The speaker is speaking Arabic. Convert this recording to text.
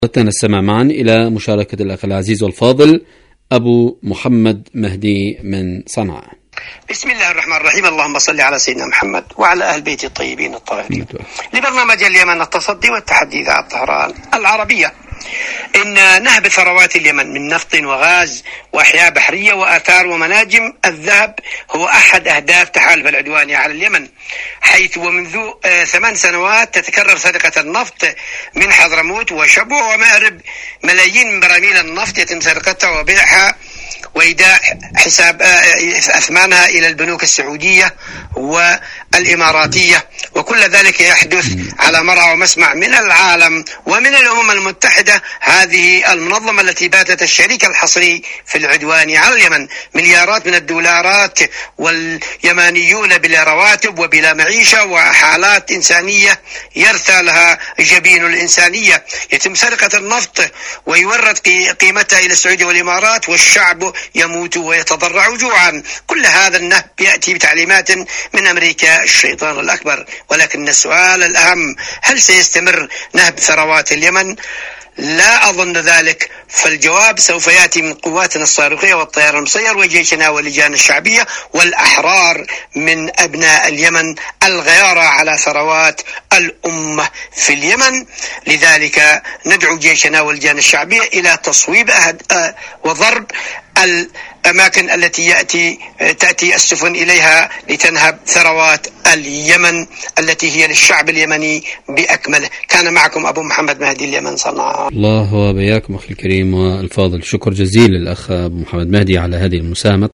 نستمع معا إلى مشاركة الأخ العزيز والفاضل أبو محمد مهدي من صنعاء. بسم الله الرحمن الرحيم. اللهم صل على سيدنا محمد وعلى أهل بيته الطيبين الطاهرين. لبرنامج اليمن التصدي والتحدي إذاعة طهران العربية. إن نهب ثروات اليمن من نفط وغاز وأحياء بحرية وآثار ومناجم الذهب هو أحد أهداف تحالف العدواني على اليمن، حيث ومنذ 8 سنوات تتكرر سرقة النفط من حضرموت وشبوة ومأرب. ملايين من براميل النفط يتم سرقتها وبيعها وإيداع حساب أثمانها إلى البنوك السعودية والإماراتية، وكل ذلك يحدث على مرأى ومسمع من العالم ومن الأمم المتحدة، هذه المنظمة التي باتت الشريك الحصري في العدوان على اليمن. مليارات من الدولارات واليمانيون بلا رواتب وبلا معيشة وحالات إنسانية يرثى لها جبين الإنسانية. يتم سرقة النفط ويورد قيمتها إلى السعودية والإمارات، والشعب يموت ويتضرع جوعا. كل هذا النهب يأتي بتعليمات من أمريكا الشيطان الأكبر. ولكن السؤال الأهم، هل سيستمر نهب ثروات اليمن؟ لا أظن ذلك، فالجواب سوف يأتي من قواتنا الصاروخية والطيار المسير وجيشنا واللجان الشعبية والأحرار من أبناء اليمن الغيارة على ثروات الأمة في اليمن. لذلك ندعو جيشنا واللجان الشعبية إلى تصويب وضرب الأماكن التي تأتي السفن إليها لتنهب ثروات اليمن التي هي للشعب اليمني بأكمله. كان معكم أبو محمد مهدي اليمن صنعاء. الله وبياكم أخي الكريم والفاضل. شكر جزيل للأخ أبو محمد مهدي على هذه المساهمة.